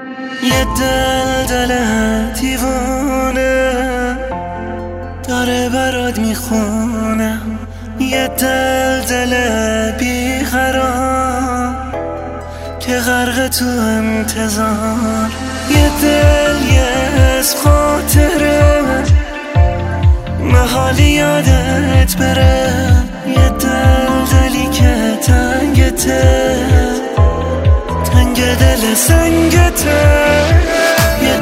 یه دل دیوونه داره برات میخونه، یه دل بیقرار که غرق تو انتظار، یه دل یه از خاطره محالی یادت بره، یه دلی که تنگته، تنگ دل سنگته، یه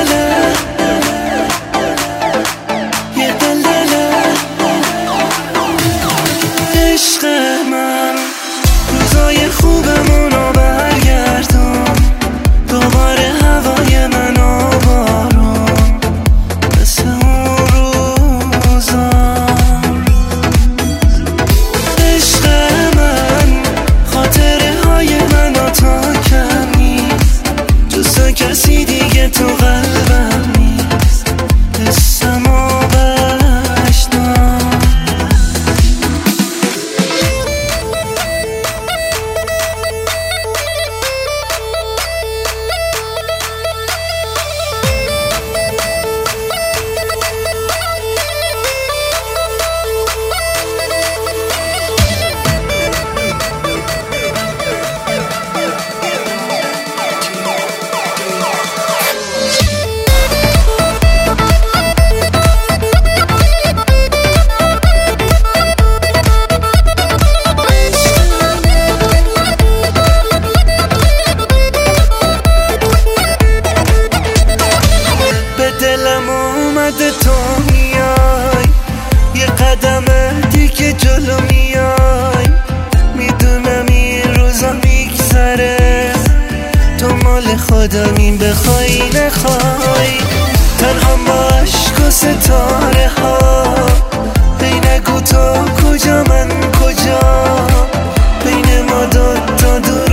عشق من. روزای خوبمونو برگردون، دوباره هوای من و بارون مثل اون روزا. عشق من خاطره های من و تا کم نیست، جز کسی دیگه تو قلبم نیست، حسم و بشنام. دلم اومده تو میای، یه قدم دیگه جلو میای، میدونم این روزا میگذره، تو مال خودمین بخوای نخوای، تنها با عشق و ستاره ها، هی نگو تو کجا من کجا، بین ما دوتا